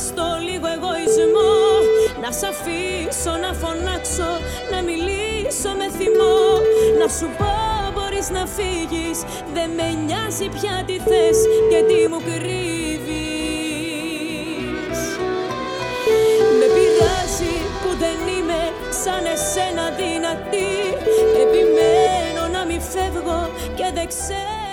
στο λίγο εγωισμό. Να σ' αφήσω να φωνάξω, να μιλήσω με θυμό. Να σου πω μπορείς να φύγεις, δεν με νοιάζει πια τι θες και τι μου κρύβεις. Με πειράζει που δεν είμαι σαν εσένα δυνατή. Επιμένω να μη φεύγω και δεν ξέρω